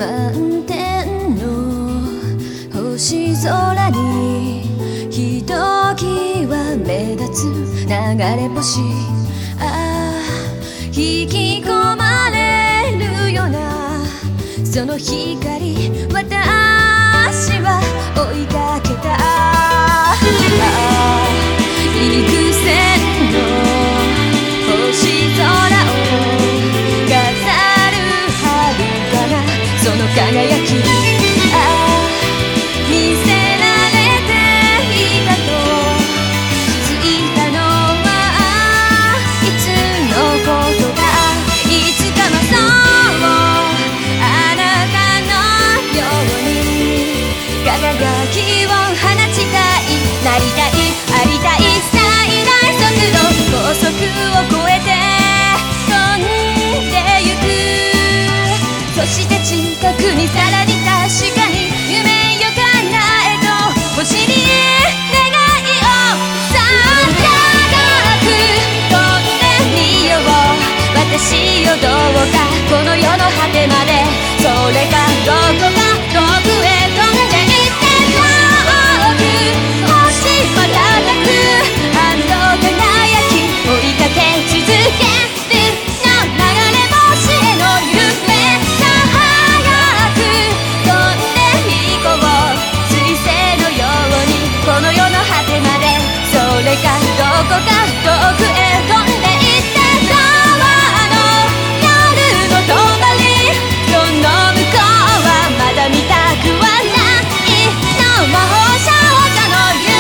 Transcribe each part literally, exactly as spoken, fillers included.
満天の星空にひときわ目立つ流れ星、ああ引き込まれるようなその光、私は追いかけた。ああ幾千の星空を飾る遥かなその輝き、ああ見せられていたと気づいたのはいつのことか。いつかもそうあなたのように輝きを放ちたい、なりたい、ありたい、最大速度高速を超えて飛んでゆく。そして近くにさらに確かに夢よ叶えと星に願いをさあ高く飛んでみよう。私よどうかこの世の果てまで、それかどこか遠くへ飛んでいって遠く星瞬くあの輝き追いかけ続けるの流れ星への夢、さあ早く飛んでいこう彗星のようにこの世の果てまで、それかどこか遠くへ飛んでいってたわの夜の帳、その向こうはまだ見たくはないの魔法少女の夢。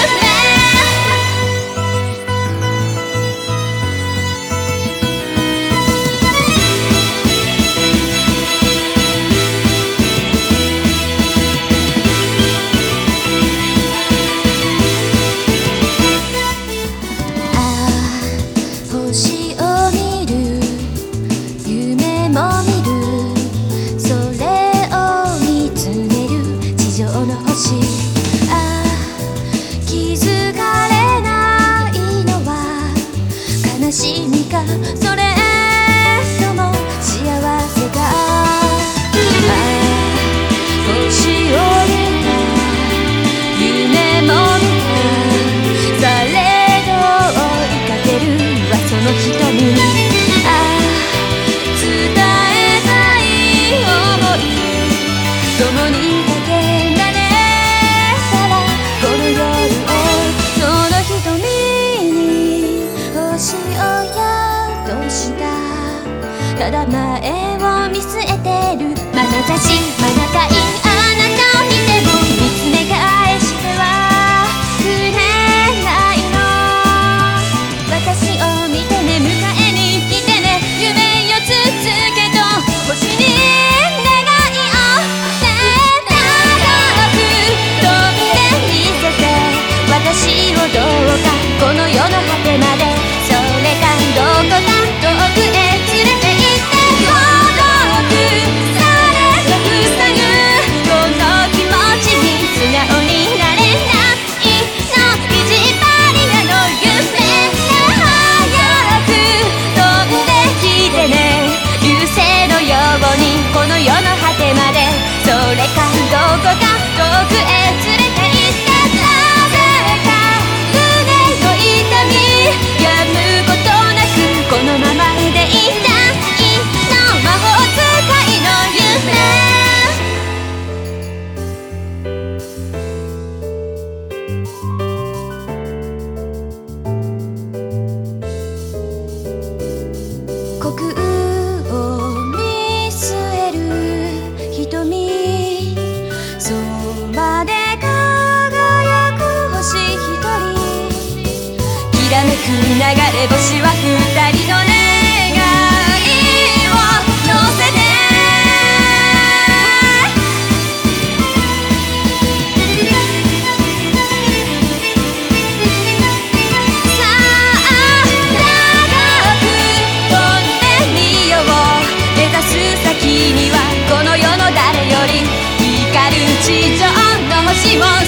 ああ星を見る夢も見る、それを見つめる地上の星、ああ気づかれないのは悲しみかそれとも幸せか。ああ星を見た夢も見た、されど追いかけるはその瞳、ああ伝えたい想い共にかけられたらこの夜を、その瞳に星を宿した、ただ前を見据えてる眼差し、まなかいあなたを見ても見つめ返してはくれないの。私を見てね、迎えに来てね、夢よ続けと星に願いをね、高く飛んでみせて私をどうかこの世の果てまで、それかどこか遠くへ連れて行って孤独された塞ぐこの気持ちに素直になれないの、意地張りなの夢が早く飛んできてね、流星のようにこの世の果てまで、それかどこか遠くへ連れて行ってなぜか胸の痛みやむことなくこのままでいたいの、魔法使いの夢。虚空を見据える瞳、そばで輝く星一人、きらめく流れ星は二人の願いを乗せて、さあ長く飛んでみよう。目指す先にはこの世の誰より光る地上の星も